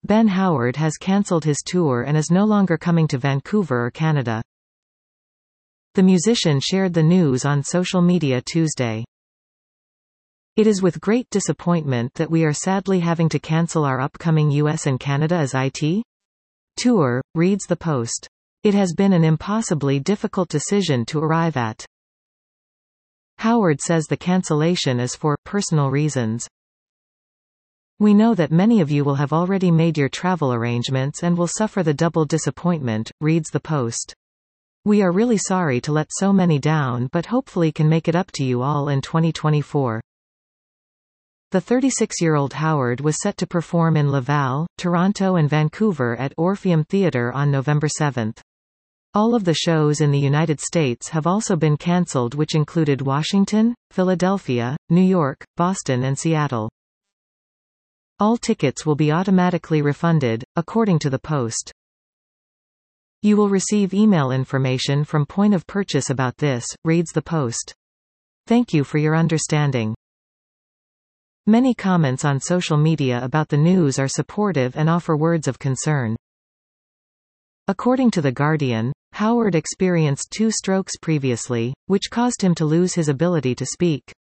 Ben Howard has cancelled his tour and is no longer coming to Vancouver or Canada. The musician shared the news on social media Tuesday. "It is with great disappointment that we are sadly having to cancel our upcoming US and Canada as IT tour," reads the Post. "It has been an impossibly difficult decision to arrive at." Howard says the cancellation is for personal reasons. "We know that many of you will have already made your travel arrangements and will suffer the double disappointment," reads the Post. "We are really sorry to let so many down, but hopefully can make it up to you all in 2024. The 36-year-old Howard was set to perform in Laval, Toronto and Vancouver at Orpheum Theatre on November 7. All of the shows in the United States have also been cancelled, which included Washington, Philadelphia, New York, Boston and Seattle. All tickets will be automatically refunded, according to the Post. "You will receive email information from point of purchase about this," reads the Post. "Thank you for your understanding." Many comments on social media about the news are supportive and offer words of concern. According to The Guardian, Howard experienced 2 strokes previously, which caused him to lose his ability to speak.